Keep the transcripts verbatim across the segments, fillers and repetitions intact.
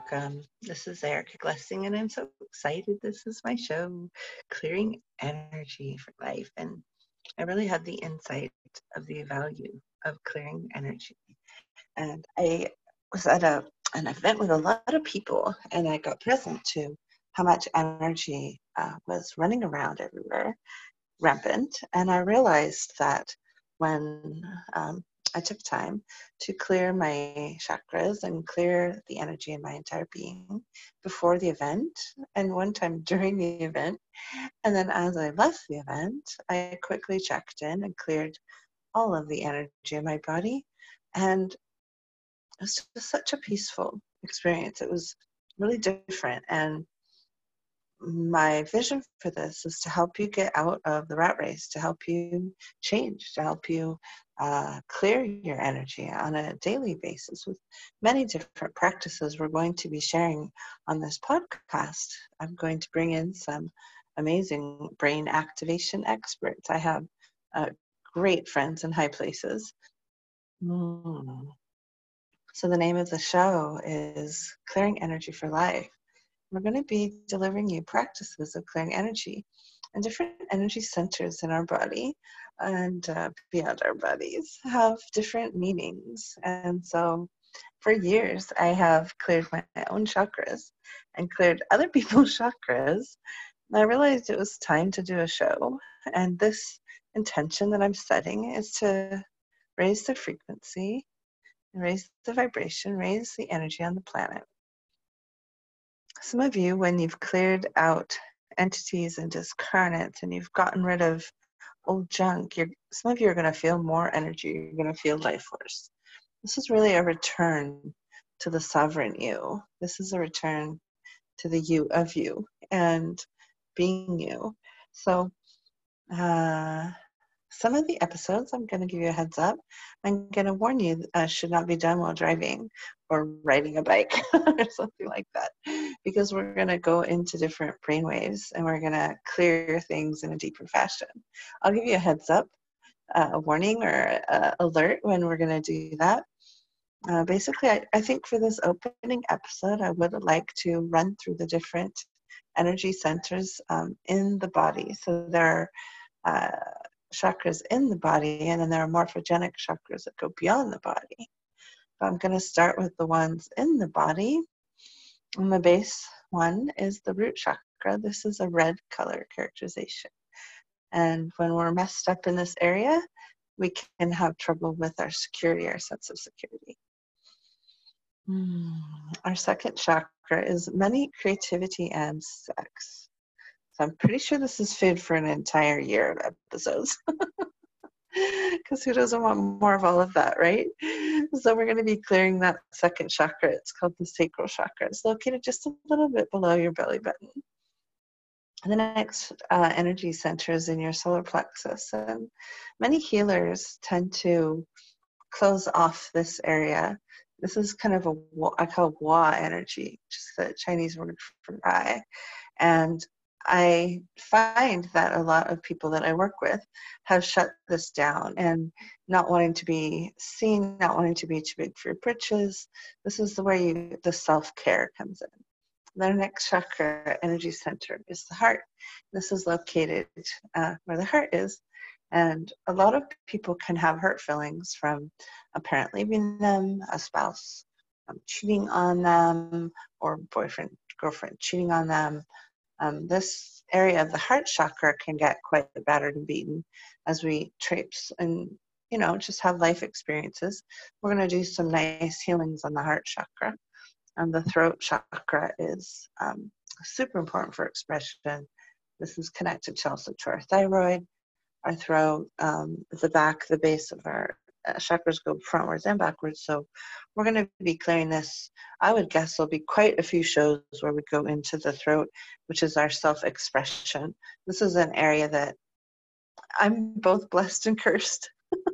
welcome. This is Erica Glessing, and I'm so excited. This is my show, Clearing Energy for Life. And I really had the insight of the value of clearing energy. And I was at a an event with a lot of people, and I got present to how much energy uh, was running around everywhere, rampant. And I realized that when um, I took time to clear my chakras and clear the energy in my entire being before the event, and one time during the event, and then as I left the event, I quickly checked in and cleared all of the energy in my body. And it was just such a peaceful experience. It was really different. And my vision for this is to help you get out of the rat race, to help you change, to help you uh, clear your energy on a daily basis with many different practices we're going to be sharing on this podcast. I'm going to bring in some amazing brain activation experts. I have uh, great friends in high places. Mm. So the name of the show is Clearing Energy for Life. We're going to be delivering you practices of clearing energy and different energy centers in our body and uh, beyond our bodies have different meanings. And so for years, I have cleared my own chakras and cleared other people's chakras. And I realized it was time to do a show. And this intention that I'm setting is to raise the frequency, raise the vibration, raise the energy on the planet. Some of you, when you've cleared out entities and discarnates and you've gotten rid of old junk, you're, some of you are going to feel more energy. You're going to feel life force. This is really a return to the sovereign you. This is a return to the you of you and being you. So uh, some of the episodes, I'm going to give you a heads up. I'm going to warn you, uh, should not be done while driving or riding a bike or something like that, because we're going to go into different brainwaves and we're going to clear things in a deeper fashion. I'll give you a heads up, uh, a warning or uh, alert when we're going to do that. Uh, basically, I, I think for this opening episode, I would like to run through the different energy centers um, in the body. So there are uh, chakras in the body, and then there are morphogenic chakras that go beyond the body. But I'm going to start with the ones in the body. And the base one is the root chakra. This is a red color characterization. And when we're messed up in this area, we can have trouble with our security, our sense of security. Mm. Our second chakra is money, creativity, and sex. So I'm pretty sure this is food for an entire year of episodes. Because who doesn't want more of all of that, right? So we're going to be clearing that second chakra. It's called the sacral chakra. It's located just a little bit below your belly button. And the next uh, energy center is in your solar plexus. And many healers tend to close off this area. This is kind of a, I call Hua energy, which is the Chinese word for eye. And I find that a lot of people that I work with have shut this down and not wanting to be seen, not wanting to be too big for your britches. This is the way you, the self-care comes in. Their next chakra energy center is the heart. This is located uh, where the heart is. And a lot of people can have hurt feelings from a parent leaving them, a spouse um, cheating on them, or boyfriend, girlfriend cheating on them. Um, this area of the heart chakra can get quite battered and beaten as we traipse and, you know, just have life experiences. We're going to do some nice healings on the heart chakra. And the throat chakra is um, super important for expression. This is connected to also to our thyroid, our throat, um, the back, the base of our uh, chakras go frontwards and backwards. So we're going to be clearing this. I would guess there'll be quite a few shows where we go into the throat, which is our self-expression. This is an area that I'm both blessed and cursed.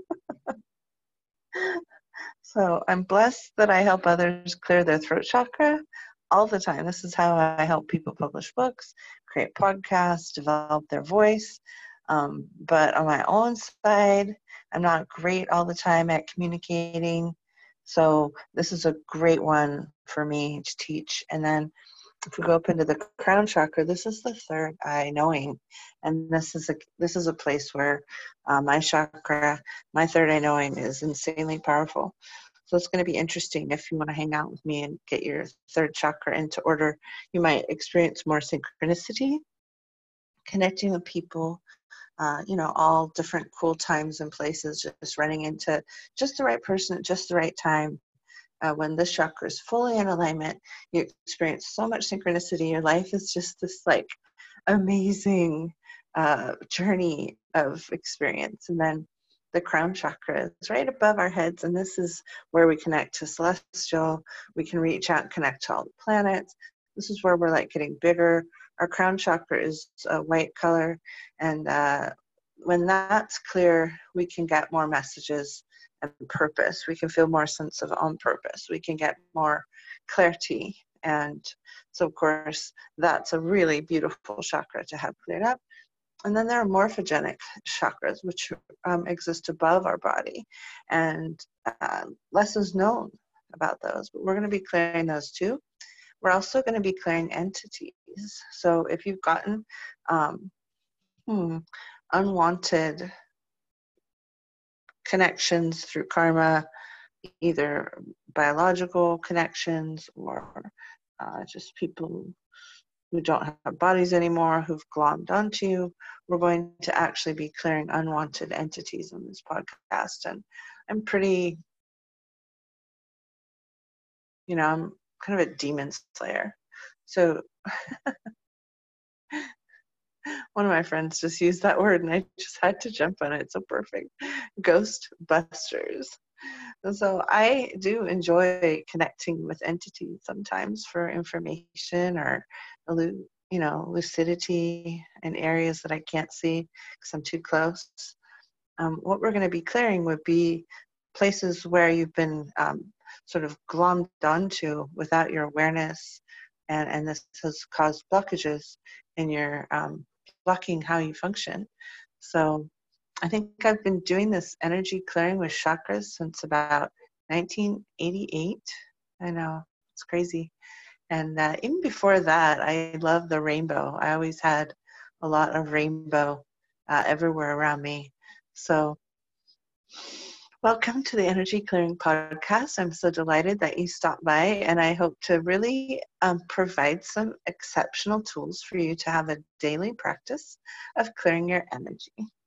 So I'm blessed that I help others clear their throat chakra all the time. This is how I help people publish books, create podcasts, develop their voice. Um, but on my own side, I'm not great all the time at communicating. So this is a great one for me to teach. And then if we go up into the crown chakra, this is the third eye knowing, and this is a this is a place where uh, my chakra, my third eye knowing, is insanely powerful. So it's going to be interesting if you want to hang out with me and get your third chakra into order. You might experience more synchronicity, connecting with people, uh, you know, all different cool times and places, just running into just the right person at just the right time. Uh, when this chakra is fully in alignment, you experience so much synchronicity. Your life is just this like amazing uh, journey of experience. And then the crown chakra is right above our heads, and this is where we connect to celestial. We can reach out and connect to all the planets. This is where we're like getting bigger. Our crown chakra is a white color, and uh, when that's clear, we can get more messages and purpose. We can feel more sense of on purpose. We can get more clarity. And so, of course, that's a really beautiful chakra to have cleared up. And then there are morphogenic chakras, which um, exist above our body. And uh, less is known about those, but we're going to be clearing those too. We're also going to be clearing entities. So if you've gotten um, hmm, unwanted connections through karma, either biological connections or uh, just people who don't have bodies anymore, who've glommed onto you, we're going to actually be clearing unwanted entities on this podcast. And I'm pretty, you know, I'm kind of a demon slayer. So one of my friends just used that word and I just had to jump on it. It's so perfect. Ghost busters. And so I do enjoy connecting with entities sometimes for information or, you know, lucidity in areas that I can't see because I'm too close. Um, what we're going to be clearing would be places where you've been um, sort of glommed onto without your awareness, and, and this has caused blockages in your um, blocking how you function. So I think I've been doing this energy clearing with chakras since about nineteen eighty-eight. I know, it's crazy. And uh, even before that, I love the rainbow. I always had a lot of rainbow uh, everywhere around me. So welcome to the Energy Clearing Podcast. I'm so delighted that you stopped by, and I hope to really um, provide some exceptional tools for you to have a daily practice of clearing your energy.